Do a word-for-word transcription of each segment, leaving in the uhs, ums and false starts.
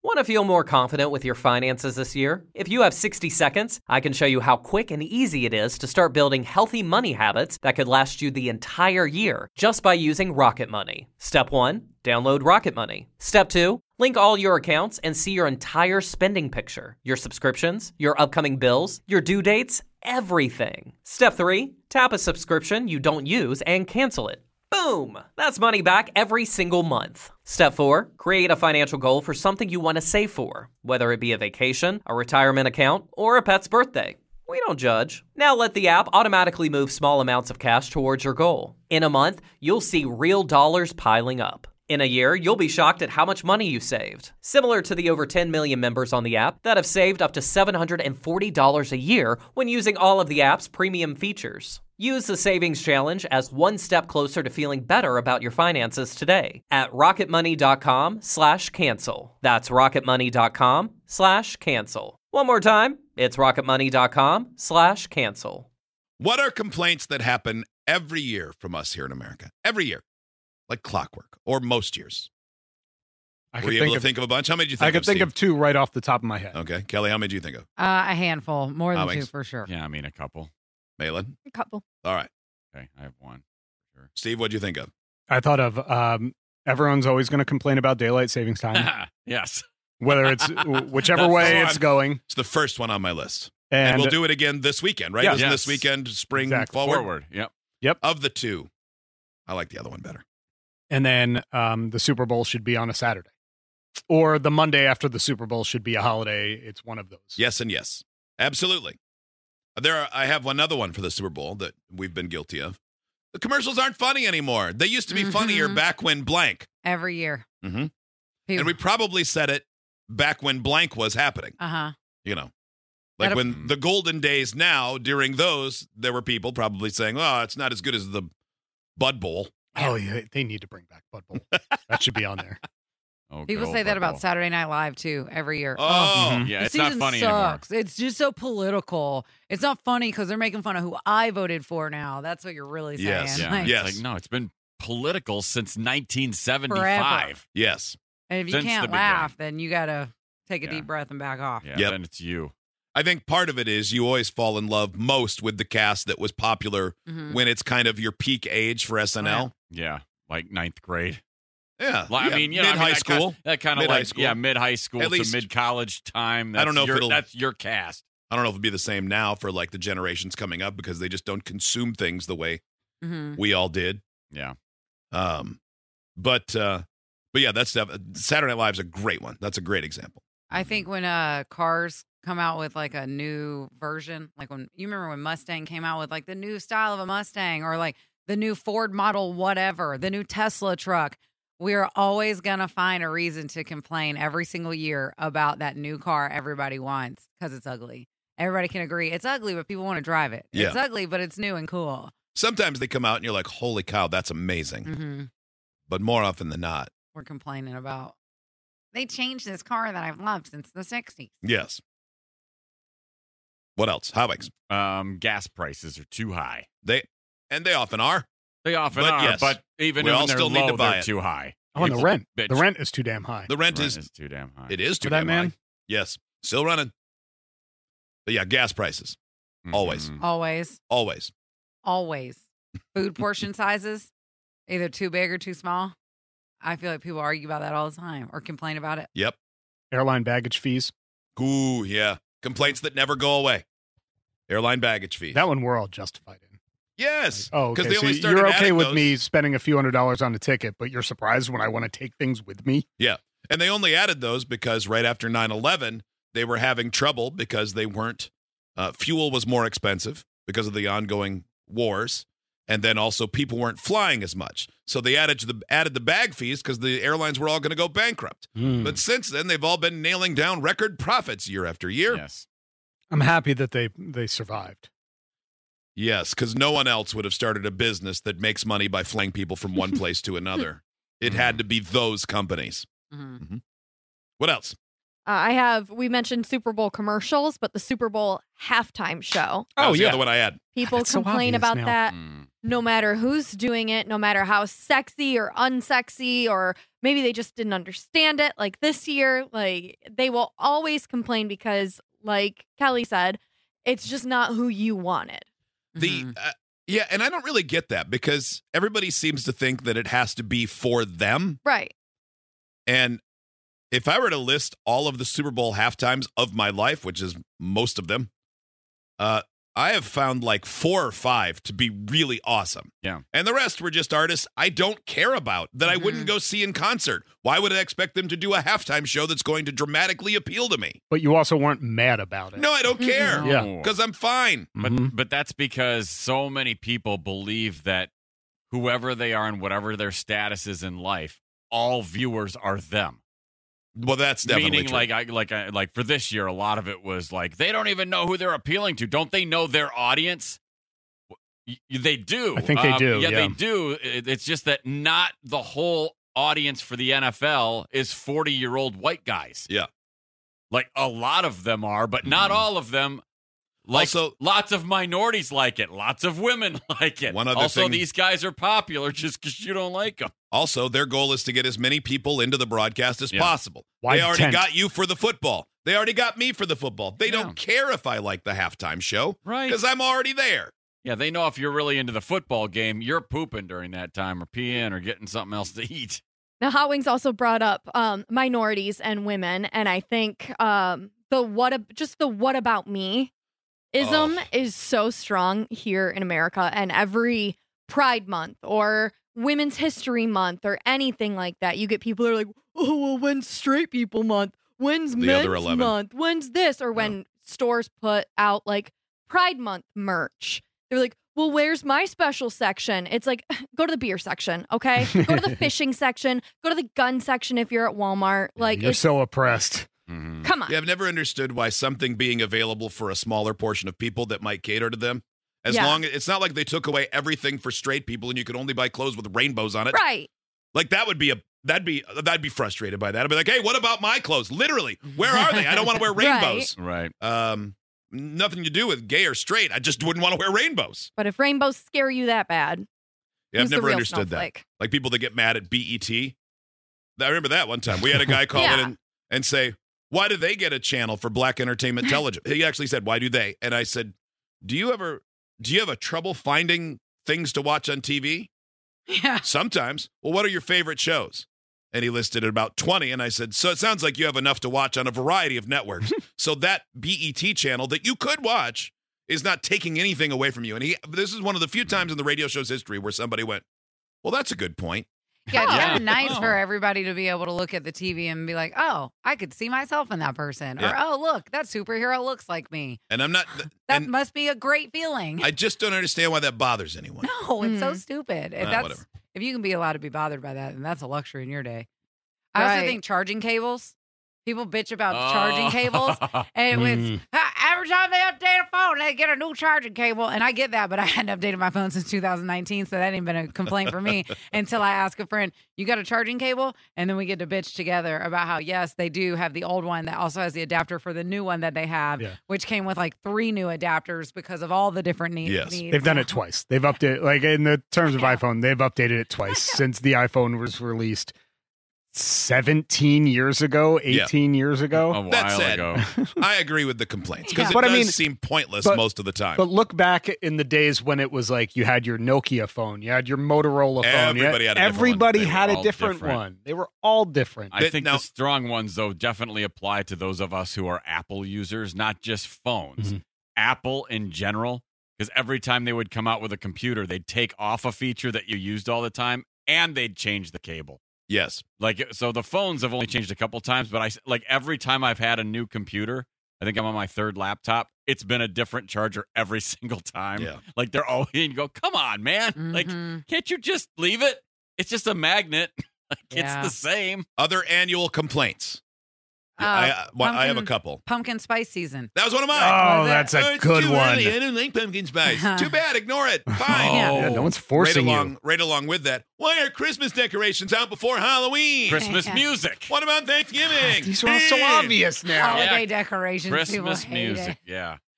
Want to feel more confident with your finances this year? If you have sixty seconds, I can show you how quick and easy it is to start building healthy money habits that could last you the entire year just by using Rocket Money. Step one, download Rocket Money. Step two, link all your accounts and see your entire spending picture, your subscriptions, your upcoming bills, your due dates, everything. Step three, tap a subscription you don't use and cancel it. Boom! That's money back every single month. Step four, create a financial goal for something you want to save for, whether it be a vacation, a retirement account, or a pet's birthday. We don't judge. Now let the app automatically move small amounts of cash towards your goal. In a month, you'll see real dollars piling up. In a year, you'll be shocked at how much money you saved. Similar to the over ten million members on the app that have saved up to seven hundred forty dollars a year when using all of the app's premium features. Use the Savings Challenge as one step closer to feeling better about your finances today at rocketmoney.com slash cancel. That's rocketmoney.com slash cancel. One more time, it's rocketmoney.com slash cancel. What are complaints that happen every year from us here in America? Every year. Like clockwork, or most years. I Were you able to think of a bunch? How many did you think I could of, think Steve? of two right off the top of my head. Okay. Kelly, how many did you think of? Uh, a handful, more than Alex? two for sure. Yeah, I mean a couple. Malin? A couple. All right. Okay, I have one. Sure. Steve, what'd you think of? I thought of um, everyone's always going to complain about daylight savings time, Yes. whether it's whichever That's way the it's one. going. It's the first one on my list. And, And, we'll do it again this weekend, right? Yeah. Isn't Yes. this weekend spring Exactly. forward? Forward. Yep. Of the two, I like the other one better. and then um, the Super Bowl should be on a Saturday. Or the Monday after the Super Bowl should be a holiday. It's one of those. Yes and yes. Absolutely. There are, I have another one for the Super Bowl that we've been guilty of. The commercials aren't funny anymore. They used to be Mhm. funnier back when blank. Every year. Mm-hmm. And we probably said it back when blank was happening. Uh huh. You know, like That'll- when the golden days now, during those, there were people probably saying, oh, it's not as good as the Bud Bowl. Oh, yeah. They need to bring back Bud Bowl. That should be on there. Oh, People good say old that Bud about Bowl. Saturday Night Live too every year. Oh, Mhm. Yeah, The it's not season funny anymore. sucks. It's just so political. It's not funny because they're making fun of who I voted for now. That's what you're really saying. Yes. Yeah. Like, Yes. It's like, no, it's been political since nineteen seventy-five. yes. And if you Since the can't beginning. laugh, then you got to take a Yeah. deep breath and back off. Yeah, Yep. then it's you. I think part of it is you always fall in love most with the cast that was popular Mhm. when it's kind of your peak age for S N L. Yeah, like ninth grade. Yeah. Well, I yeah, mean, you know, mid I mean, high that school. Kind, that kind of Mid-high like, school. yeah, mid high school At to least- mid college time. That's I don't know if your, it'll- that's your cast. I don't know if it'll be the same now for like the generations coming up because they just don't consume things the way Mhm. we all did. Yeah. Um, but uh, but yeah, that's def- Saturday Night Live's a great one. That's a great example. I think when uh cars come out with like a new version, like when you remember when Mustang came out with like the new style of a Mustang or like the new Ford model, whatever, the new Tesla truck, we're always going to find a reason to complain every single year about that new car everybody wants because it's ugly. Everybody can agree it's ugly, but people want to drive it. Yeah. It's ugly, but it's new and cool. Sometimes they come out and you're like, holy cow, that's amazing. hmm But more often than not, We're complaining about they changed this car that I've loved since the sixties. yes. What else? Hotwings. Um, gas prices are too high. They and they often are. They often But are, yes, but even we when all they're still need low, to buy they're it. too high. Oh, and the People rent. bitch. The rent is too damn high. The rent, Rent is, is too damn high. it is too For that damn man? high. Yes, still running. But yeah, gas prices always. Mhm. Always, always. always. Food portion sizes, either too big or too small. I feel like people argue about that all the time or complain about it. Yep. Airline baggage fees. Ooh, yeah. Complaints that never go away. Airline baggage fees. That one we're all justified in. yes. Oh, because okay. they So only started you're okay adding with those- me spending a few hundred dollars on a ticket, but you're surprised when I want to take things with me? Yeah. And they only added those because right after nine eleven, they were having trouble because they weren't, uh, fuel was more expensive because of the ongoing wars. And then also people weren't flying as much. So they added the, added the bag fees because the airlines were all going to go bankrupt. Hmm. But since then, they've all been nailing down record profits year after year. Yes. I'm happy that they they survived. Yes, because no one else would have started a business that makes money by flying people from one place to another. It had to be those companies. Mm-hmm. What else? Uh, I have, we mentioned Super Bowl commercials, but the Super Bowl halftime show. That Oh, was yeah. the other one I had. People That's so complain obvious about now. that Mm. no matter who's doing it, no matter how sexy or unsexy, or maybe they just didn't understand it. Like this year, like they will always complain because, like Kelly said, it's just not who you wanted. The uh, yeah, and I don't really get that because everybody seems to think that it has to be for them. Right. And if I were to list all of the Super Bowl halftimes of my life, which is most of them, uh, I have found like four or five to be really awesome. Yeah. And the rest were just artists I don't care about that mm-hmm. I wouldn't go see in concert. Why would I expect them to do a halftime show that's going to dramatically appeal to me? But you also weren't mad about it. No, I don't care. Yeah. Because I'm fine. But Mm-hmm. but that's because so many people believe that whoever they are and whatever their status is in life, all viewers are them. Well, that's definitely Meaning, true. like, I, like, I, like for this year, a lot of it was like they don't even know who they're appealing to. Don't they know their audience? Y- They do. I think they Um, do, Yeah, yeah. they do. It- It's just that not the whole audience for the N F L is forty-year-old white guys. Yeah. Like a lot of them are, but not all of them. Like, Also- lots of minorities like it. Lots of women like it. One other also, thing- these guys are popular just because you don't like them. Also, their goal is to get as many people into the broadcast as Yeah. possible. Wide they already tent. got you for the football. They already got me for the football. They Yeah. don't care if I like the halftime show Right. because I'm already there. Yeah, they know if you're really into the football game, you're pooping during that time or peeing or getting something else to eat. Now, Hot Wings also brought up um, minorities and women, and I think um, the what ab- just the what about me ism Oh. is so strong here in America, and every Pride Month or Women's History Month or anything like that, you get people who are like, oh, well, when's Straight People Month? When's The Men's other eleven. Month? When's this? Or when stores put out like Pride Month merch, they're like, well, where's my special section? It's like, go to the beer section, okay? Go to the fishing section. Go to the gun section if you're at Walmart. Like, You're it's, so oppressed. Mm-hmm. come on. Yeah, I've never understood why something being available for a smaller portion of people that might cater to them. As Yeah. long as it's not like they took away everything for straight people and you could only buy clothes with rainbows on it. Right. Like that would be a that'd be that'd be frustrated by that. I'd be like, hey, what about my clothes? Literally, where are they? I don't want to wear Right. rainbows. Right. Um, nothing to do with gay or straight. I just wouldn't want to wear rainbows. But if rainbows scare you that bad, Yeah, I've who's the never real understood that. snowflake? Like people that get mad at B E T. I remember that one time. We had a guy call Yeah. in and, and say, why do they get a channel for Black Entertainment Television? He actually said, why do they? And I said, do you ever, do you have a trouble finding things to watch on T V? Yeah. Sometimes. Well, what are your favorite shows? And he listed about twenty. And I said, so it sounds like you have enough to watch on a variety of networks. So that B E T channel that you could watch is not taking anything away from you. And he, this is one of the few times in the radio show's history where somebody went, well, that's a good point. Yeah, it's Yeah. kind of nice Oh. for everybody to be able to look at the T V and be like, oh, I could see myself in that person. Or, Yeah. oh, look, that superhero looks like me. And I'm not, That and must be a great feeling. I just don't understand why that bothers anyone. no, it's so Mhm. stupid. If Ah, that's whatever. if you can be allowed to be bothered by that, then that's a luxury in your day. I also Right. think charging cables. People bitch about Oh. charging cables. And it was Mm. "Ah, every time they update a phone, they get a new charging cable. And I get that, but I hadn't updated my phone since two thousand nineteen, so that ain't been a complaint for me until I ask a friend, you got a charging cable? And then we get to bitch together about how, yes, they do have the old one that also has the adapter for the new one that they have, Yeah. which came with like three new adapters because of all the different needs. Yes. needs. They've done it twice. They've updated, like in the terms of Yeah. iPhone, they've updated it twice since the iPhone was released seventeen years ago, Yeah. eighteen years A ago. while That said, ago. I agree with the complaints because Yeah. it But I does mean- seem pointless but- most of the time. But look back in the days when it was like you had your Nokia phone, you had your Motorola phone. you Everybody had a different one. everybody They were had a all different, different. one. They were all different. I That- think now- the strong ones, though, definitely apply to those of us who are Apple users, not just phones. Mhm. Apple in general, because every time they would come out with a computer, they'd take off a feature that you used all the time and they'd change the cable. yes. Like, so the phones have only changed a couple times, but I like every time I've had a new computer, I think I'm on my third laptop, it's been a different charger every single time. Yeah. Like they're always, you go, come on, man. Like, Mhm. can't you just leave it? It's just a magnet. Like, Yeah. it's the same. Other annual complaints. Uh, I, I, well, I have a pumpkin- couple. Pumpkin spice season. That was one of mine. Oh, Was it? that's Oh, a it's good too one. early. I don't like pumpkin spice. Too bad. Ignore it. Fine. Oh. Yeah, no one's Right forcing along, you. right along with that. Why are Christmas decorations out before Halloween? Christmas music. What about Thanksgiving? These are all so Eh. obvious now. Holiday Yeah. decorations. Christmas People hate music. it. Yeah.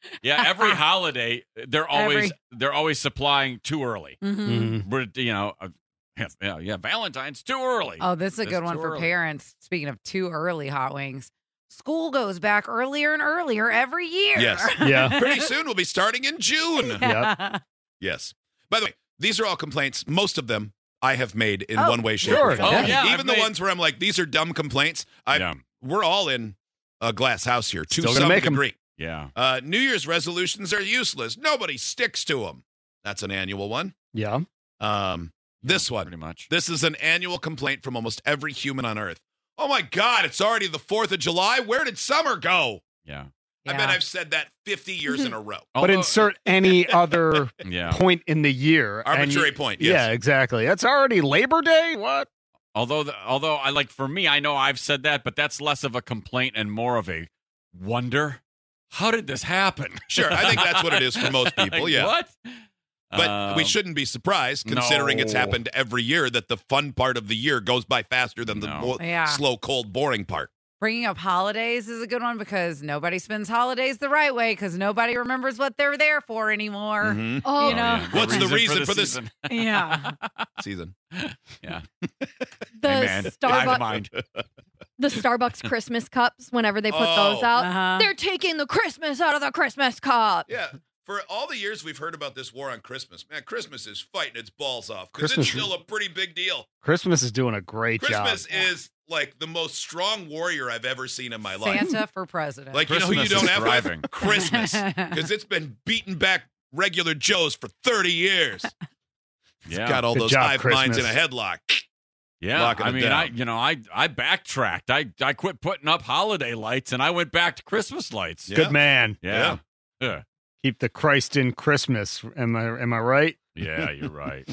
Yeah, every holiday they're always Every- they're always supplying too early. Mm-hmm. Mhm. We're you know, uh, yeah, yeah, Valentine's too early. Oh, this is a It's good one too for early. parents. Speaking of too early hot wings, school goes back earlier and earlier every year. Yes. Yeah. Pretty soon we'll be starting in June. Yeah. Yes. By the way, these are all complaints. Most of them I have made in Oh, one way, shape, sure. or form. Oh, yeah, Even I've the made- ones where I'm like, these are dumb complaints. I Yeah. We're all in a glass house here to Still gonna some make 'em. degree. Yeah. Uh, New Year's resolutions are useless. Nobody sticks to them. That's an annual one. Yeah. Um, this Yeah, one. pretty much. This is an annual complaint from almost every human on Earth. Oh my God, it's already the fourth of July. Where did summer go? Yeah. I bet I've said that fifty years in a row. But Although- insert any other yeah. point in the year. and Arbitrary you- point, yes. Yeah, exactly. That's already Labor Day? What? Although, the, although I like for me, I know I've said that, but that's less of a complaint and more of a wonder. How did this happen? Sure, I think that's what it is for most people, Like, yeah. What? But we Um, shouldn't be surprised, considering it's no. happened every year, that the fun part of the year goes by faster than the No. mo- Yeah. slow, cold, boring part. Bringing up holidays is a good one because nobody spends holidays the right way because nobody remembers what they're there for anymore. Mhm. Oh, You know. yeah. What's the reason for this- season. Yeah. Season. Yeah. the Hey, man, I have Starbucks, mind. the Starbucks Christmas cups. Whenever they put Oh. those out, Uh-huh. they're taking the Christmas out of the Christmas cup. Yeah. For all the years we've heard about this war on Christmas, man, Christmas is fighting its balls off because it's Christmas- still a pretty big deal. Christmas is doing a great Christmas job. is like the most strong warrior I've ever seen in my life. Santa for president. Like, you know who you Christmas don't is have thriving. with? Christmas. Because it's been beating back regular Joes for thirty years. Yeah. Got all Good those job, hive minds in a Christmas. headlock. Yeah, locking I it mean, down. I you know, I I backtracked. I I quit putting up holiday lights and I went back to Christmas lights. Yeah. Good man. Yeah, yeah, Keep the Christ in Christmas. Am I am I right? yeah. You're right.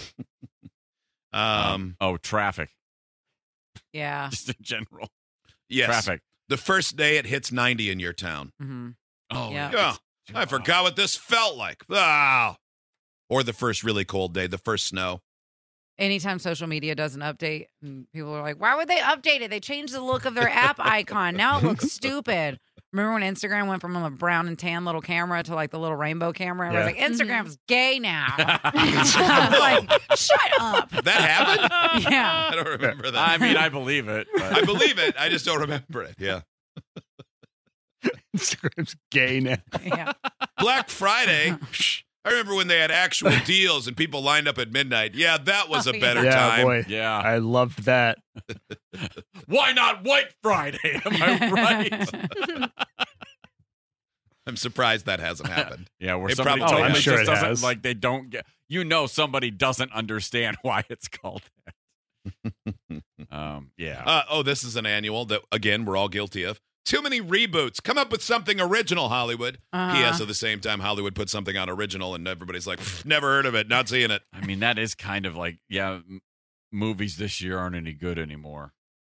Um, oh, traffic, yeah. just in general. yes. Traffic. The first day it hits ninety in your town. hmm Oh, Yeah. Yeah. I forgot what this felt like. Ah. Or the first really cold day, the first snow. Anytime social media does an update, and people are like, why would they update it? They changed the look of their app icon. Now it looks stupid. Remember when Instagram went from a brown and tan little camera to like the little rainbow camera? I was Yeah. like, Instagram's gay now. I was like, shut up. That happened? Yeah. I don't remember that. I mean, I believe it. but- I believe it. I just don't remember it. Yeah. Instagram's gay now. Yeah. Black Friday. I remember when they had actual deals and people lined up at midnight. Yeah, that was a Oh, better Yeah, time. boy. yeah. I loved that. Why not White Friday? Am I right? I'm surprised that hasn't happened. Yeah, where It somebody probably- totally Oh, I'm sure just it doesn't has. like they don't get. You know, somebody doesn't understand why it's called that. um, yeah. Uh, oh, this is an annual that, again, we're all guilty of. Too many reboots. Come up with something original, Hollywood. Uh-huh. P S. At the same time, Hollywood put something on original, and everybody's like, never heard of it, not seeing it. I mean, that is kind of like, yeah, m- movies this year aren't any good anymore.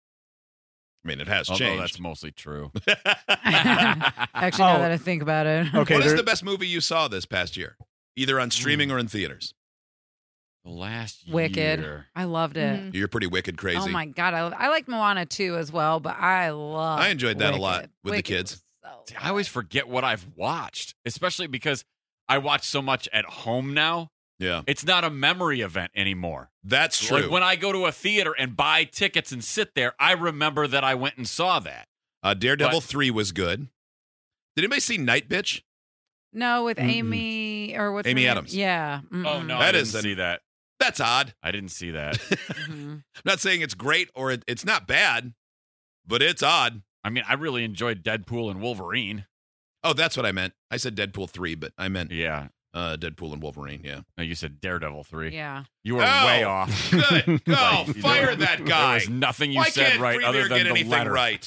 I mean, it has Although changed. that's mostly true. Actually, now Oh. that I think about it. Okay, What is there- the best movie you saw this past year? Either on streaming or in theaters? The last Wicked. year. I loved it. Mhm. You're pretty wicked crazy. Oh my god, I I liked Moana too as well, but I love. I enjoyed that a lot Wicked. with the Wicked kids. was so See, I always forget what I've watched, especially because I watch so much at home now. Yeah, It's not a memory event anymore. that's true. Like when I go to a theater and buy tickets and sit there, I remember that I went and saw that. uh, Daredevil But- three was good. Did anybody see Night Bitch? No, with Mm-mm. Amy or what's her Amy name? Adams. Yeah. Mm-mm. Oh no, That I is didn't an- see that. That's odd. I didn't see that. Mhm. I'm not saying it's great or it, it's not bad, but it's odd. I mean, I really enjoyed Deadpool and Wolverine. Oh, that's what I meant. I said Deadpool three, but I meant Yeah. uh, Deadpool and Wolverine. Yeah. No, you said Daredevil three. Yeah. You were Oh, way off. Good. Go. Like, you Fire know, that There guy. was nothing you Why said can't right Free other Beer than get the anything letter. right?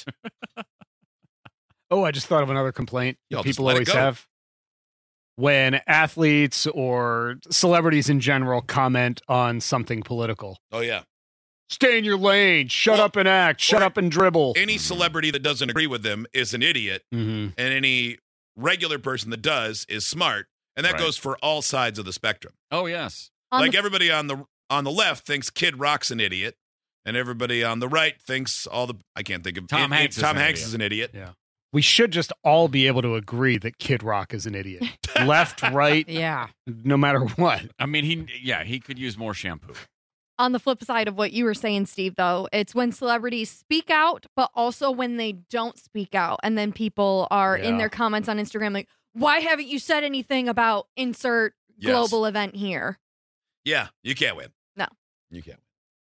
Oh, I just thought of another complaint Y'all that just people let it always go. have. When athletes or celebrities in general comment on something political. Oh, yeah. Stay in your lane. Shut Well, up and act. Shut or- up and dribble. Any celebrity that doesn't agree with them is an idiot, Mm-hmm. and any regular person that does is smart. And that Right. goes for all sides of the spectrum. Oh, yes. On like the- everybody on the on the left thinks Kid Rock's an idiot, and everybody on the right thinks all the I can't think of Tom it- it- Hanks is Tom an Hanks idiot. is an idiot. Yeah. We should just all be able to agree that Kid Rock is an idiot. Left, right, Yeah. no matter what. I mean, he yeah, he could use more shampoo. On the flip side of what you were saying, Steve, though, it's when celebrities speak out, but also when they don't speak out. And then people are in Yeah. their comments on Instagram like, why haven't you said anything about insert Yes. global event here? Yeah, you can't win. No. You can't win.